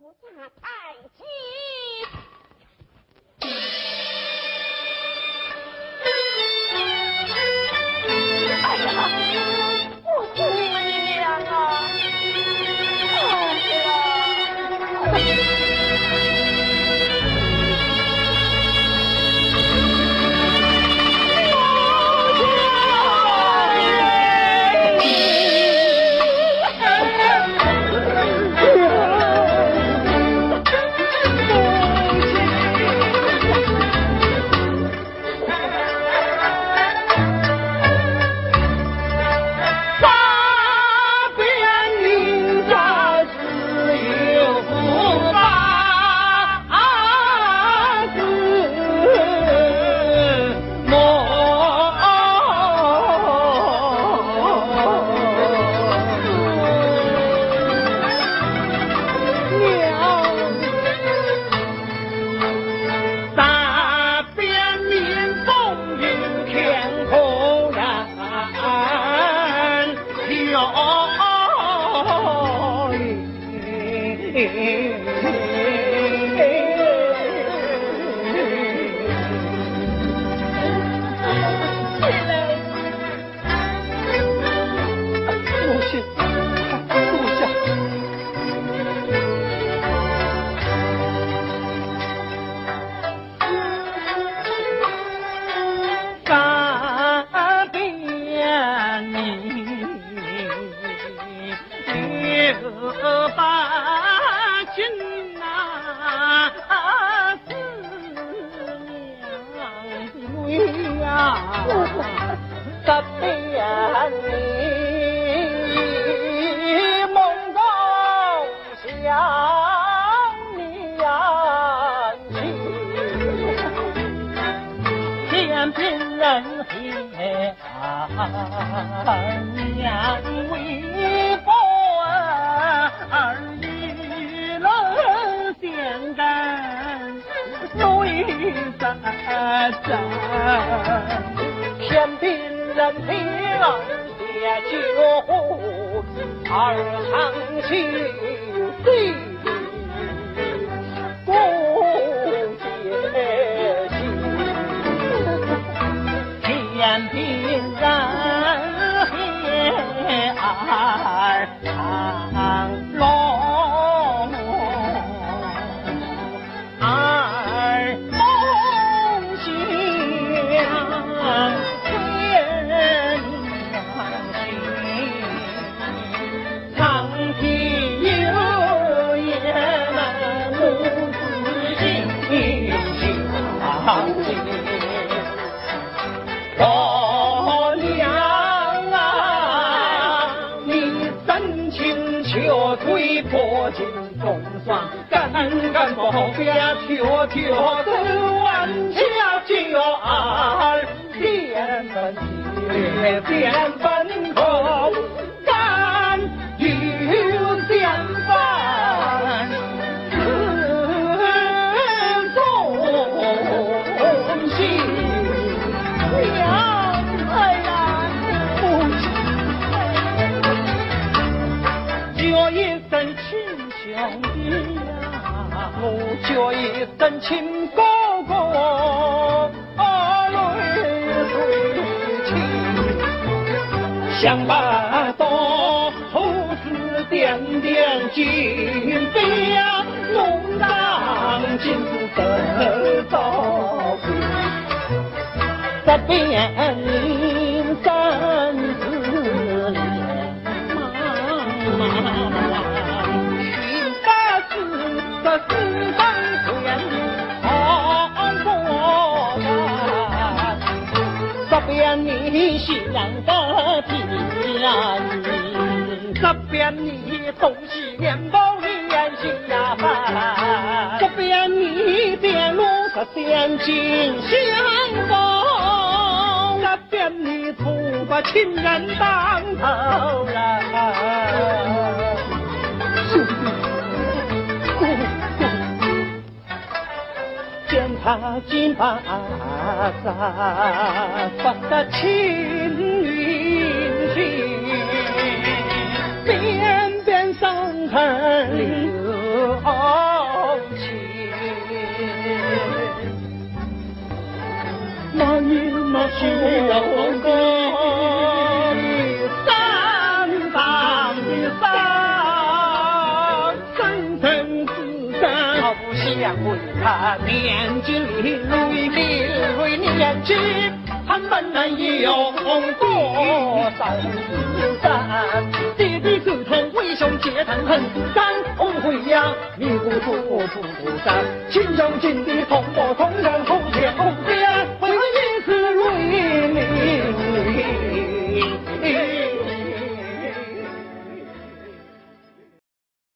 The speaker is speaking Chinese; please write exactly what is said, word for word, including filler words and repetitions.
菩萨太极。哎呀，我姑娘啊！哎呀！ 偏偏人平下酒壶，二长情地不解心。偏偏人平二长龙，二梦想。我娘啊，你真情却推破镜重霜，敢敢不别跳跳的万家酒儿，点分铁点分口，敢与相伴。兄弟呀，我叫一声亲哥哥，泪水清。想把刀头子点点金边，弄当金子得到这边真是妈妈。这世上全好过呀，这边你西洋的便宜，这边你东西面包联系呀饭，这边你电路和电金相逢，这边你土把情人当头了。见他金巴萨发的青云行，边边上河流。 想为他年纪里累比为年纪，他们能有多少山？弟弟手头为兄结疼恨，三红回呀，你不住不山，心中紧的同我同人同前同边。